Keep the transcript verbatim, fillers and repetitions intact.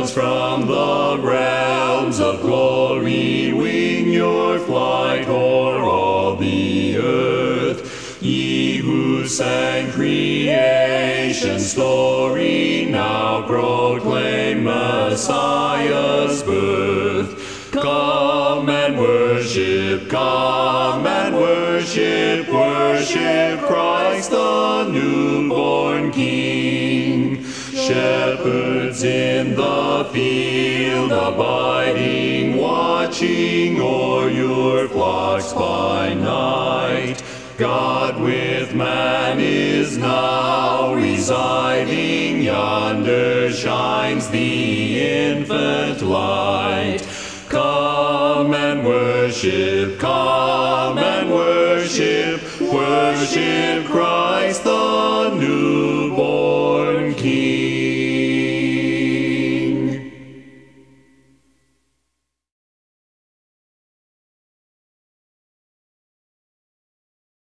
angels from the realms of glory wing your flight o'er all the earth. Ye who sang creation's story now proclaim Messiah's birth. Come and worship, come and worship, worship Christ the newborn King. Shepherds in the field abiding, watching o'er your flocks by night. God with man is now residing, yonder shines the infant light. Come and worship, come and worship, worship Christ the new